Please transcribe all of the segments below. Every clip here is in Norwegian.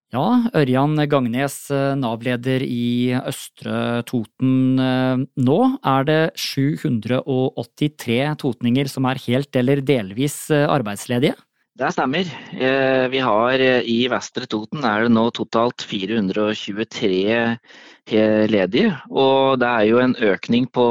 Ja, Ørjan Gangnes, Nav-leder i Østre Toten. Nå er det 783 totninger som er helt eller delvis arbeidsledige. Det stemmer. Vi har i Vestre Toten er det nå totalt 423 ledige, og det er jo en økning på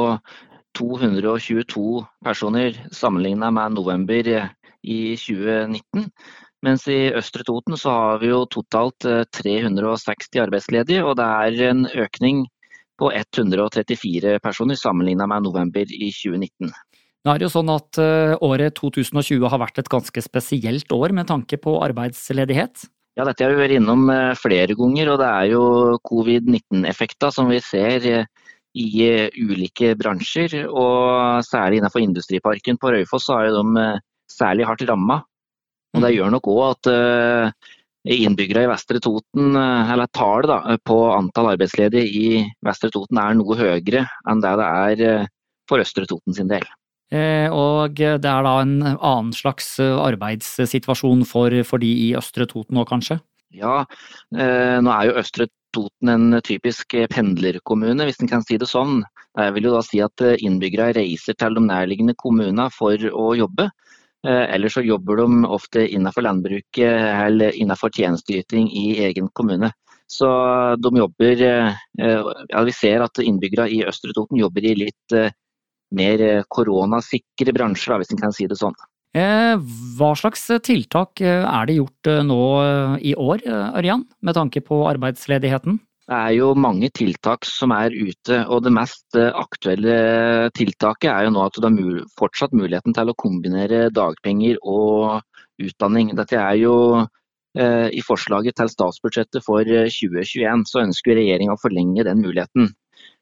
222 personer sammenlignet med november i 2019. Mens i Østre Toten så har vi jo totalt 360 arbeidsledige, og det er en økning på 134 personer sammenlignet med november i 2019. Nå er det jo sånn at året 2020 har vært et ganske spesielt år med tanke på arbeidsledighet. Ja, dette har vi vært innom flere ganger, og det er jo covid-19-effekter som vi ser i ulike bransjer, og særlig innenfor industriparken på Raufoss så er jo de særlig hardt rammet. Og det gjør nok også at innbyggere i Vestre Toten, eller tallet på antall arbeidsledige i Vestre Toten er noe høyere enn det er for Østre Toten sin del. Og det er da en annen slags arbeidssituasjon for de i Østre Toten nå, kanskje? Ja, nå er jo Østre Toten en typisk pendlerkommune, hvis en kan si det sånn. Jeg vil jo da si at innbyggere reiser til de nærliggende kommunene for å jobbe. Eller så jobber de ofte innenfor landbruket eller innenfor tjenesteyting i egen kommune. Så de jobber, vi ser at innbyggere i Østre Toten jobber i litt mer koronasikre bransjer, hvis en kan si det sånn. Hva slags tiltak er det gjort nå i år, Ørjan, med tanke på arbeidsledigheten? Det er jo mange tiltak som er ute, og det mest aktuelle tiltaket er jo nå at det er fortsatt muligheten til å kombinere dagpenger og utdanning. Dette er jo i forslaget til statsbudsjettet for 2021, så ønsker regjeringen å forlenge den muligheten.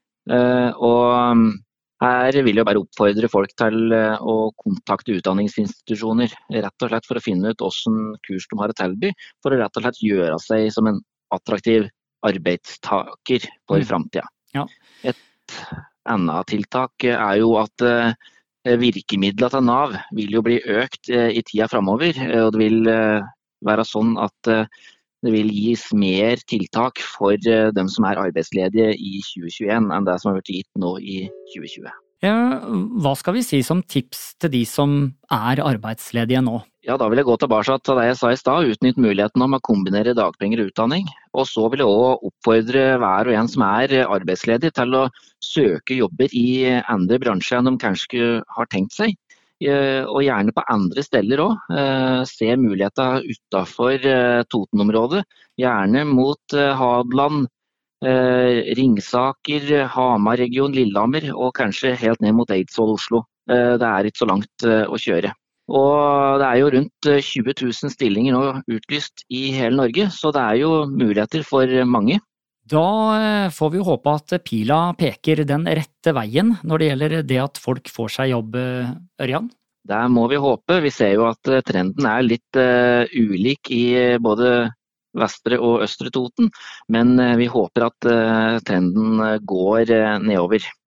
Og her vil jeg bare oppfordre folk til å kontakte utdanningsinstitusjoner, rett og slett for å finne ut hvilken kurs de har å tilby, for å rett og slett gjøre seg som en attraktiv arbeidstaker for fremtiden. Ja. Et annet tiltak er jo at virkemidlene til Nav vil jo bli økt i tida fremover, og det vil være sånn at det vil gis mer tiltak for dem som er arbeidsledige i 2021 enn det som har vært gitt nå i 2020. Hva skal vi si som tips til de som er arbeidsledige nå? Ja, da vil jeg gå tilbake til det jeg sa i stad, utnytt muligheten om å kombinere dagpenger og utdanning. Og så vil jeg også oppfordre hver og en som er arbeidsledig til å søke jobber i andre bransjer enn de kanskje har tenkt seg. Og gjerne på andre steder også. Se muligheter utenfor Toten-området, gjerne mot Hadeland, Ringsaker, Hamar-region, Lillehammer og kanskje helt ned mot Eidsvoll, Oslo. Det er ikke så langt å kjøre. Og det er jo rundt 20 000 stillinger nå utlyst i hele Norge, så det er jo muligheter for mange. Da får vi jo håpe at pila peker den rette veien når det gjelder det at folk får seg jobb, Ørjan. Det må vi håpe. Vi ser jo at trenden er litt ulik i både Vestre og Østre Toten, men vi håper at trenden går nedover.